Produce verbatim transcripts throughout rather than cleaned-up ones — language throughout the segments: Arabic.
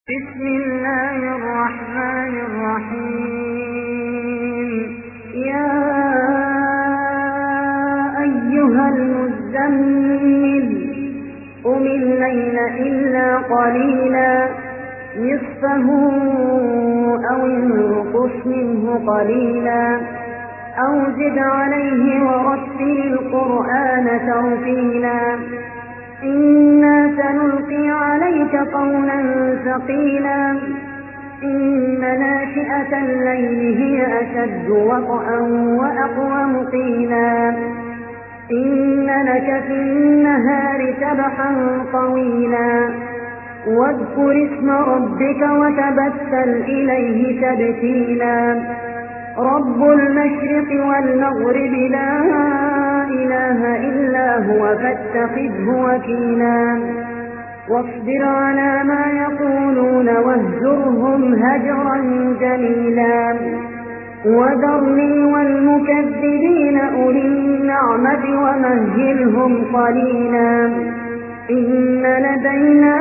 بسم الله الرحمن الرحيم. يا أيها المزمل قم الليل إلا قليلا نصفه أو انقص منه قليلا أو زد عليه ورتل القرآن ترتيلا إنا سنلقي عليك قولا ثقيلا إن ناشئة الليل هي أشد وطئا وأقوم قيلا إن لك في النهار سبحا طويلا واذكر اسم ربك وتبتل إليه تبتيلا رب المشرق والمغرب لا إله إلا هو فاتخذه وكيلا واصبر على ما يقولون واهجرهم هجرا جميلا وذرني والمكذبين أولي النعمة ومهلهم قليلا إن لدينا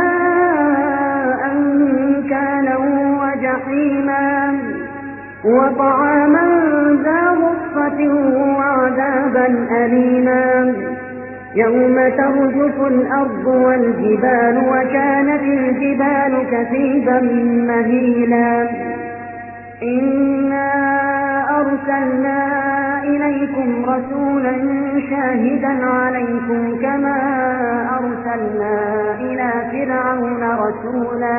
أنكالا وجحيما وطعاما ذا غصة وعذابا أليما يوم ترجف الأرض والجبال وكانت الجبال كثيبا مهيلا إنا أرسلنا إليكم رسولا شاهدا عليكم كما أرسلنا إلى فرعون رسولا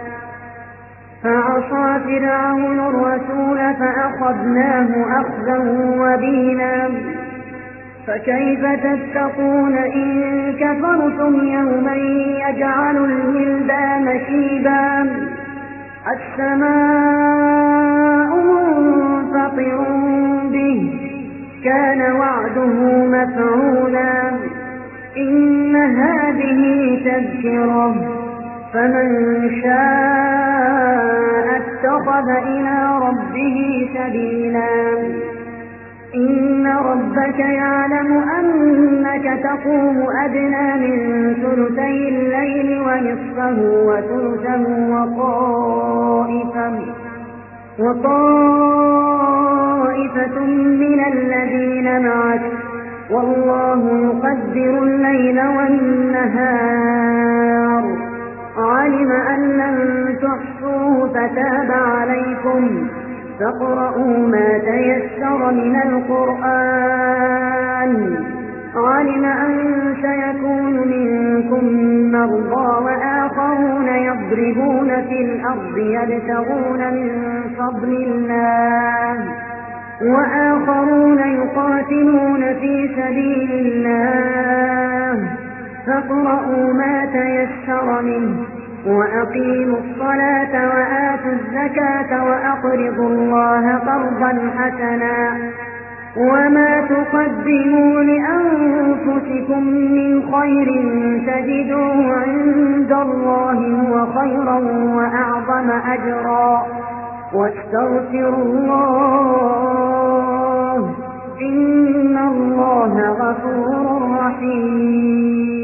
فعصى فرعون الرسول فأخذناه أخذا وبيلا فكيف تتقون إن كفرتم يوما يجعل الولدان شيبا السماء منفطر به كان وعده مفعولا إن هذه تذكرة فمن شاء اتخذ إلى ربه سبيلا إن ربك يعلم أنك تقوم أدنى من ثلثي الليل ونصفه وثلثه وطائفة, وطائفة من الذين معك والله يقدر الليل والنهار علم أن لن تحصوه فتاب عليكم فاقرؤوا ما تيسر من القرآن علم أن سيكون منكم مرضى وآخرون يضربون في الأرض يبتغون من فضل الله وآخرون يقاتلون في سبيل الله فاقرؤوا ما تيسر منه وأقيموا الصلاة وآتوا الزكاة وأقرضوا الله قرضا حسنا وما تقدموا لأنفسكم من خير تجدوه عند الله هو خيرا وأعظم أجرا واستغفروا الله إن الله غفور رحيم.